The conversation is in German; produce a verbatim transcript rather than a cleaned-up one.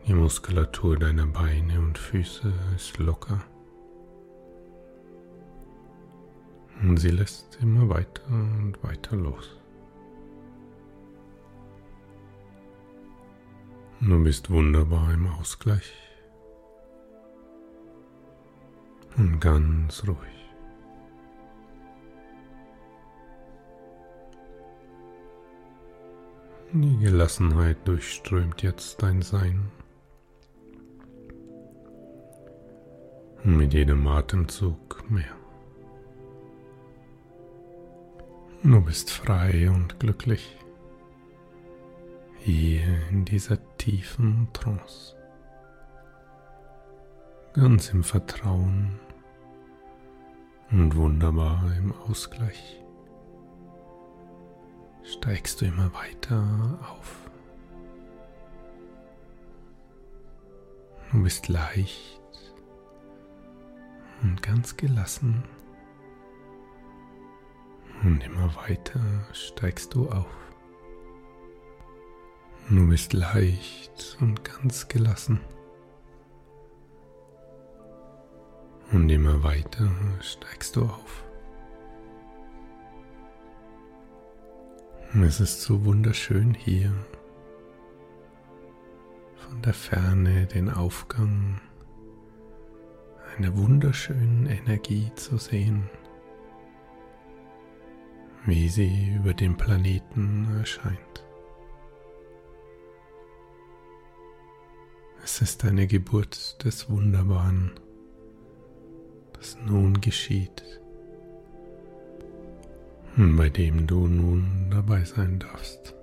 Die Muskulatur deiner Beine und Füße ist locker. Und sie lässt immer weiter und weiter los. Du bist wunderbar im Ausgleich und ganz ruhig. Die Gelassenheit durchströmt jetzt dein Sein. Und mit jedem Atemzug mehr. Du bist frei und glücklich. Hier in dieser tiefen Trance, ganz im Vertrauen und wunderbar im Ausgleich, steigst du immer weiter auf. Du bist leicht und ganz gelassen und immer weiter steigst du auf. Du bist leicht und ganz gelassen. Und immer weiter steigst du auf. Es ist so wunderschön hier, von der Ferne den Aufgang einer wunderschönen Energie zu sehen, wie sie über den Planeten erscheint. Es ist eine Geburt des Wunderbaren, das nun geschieht, und bei dem du nun dabei sein darfst.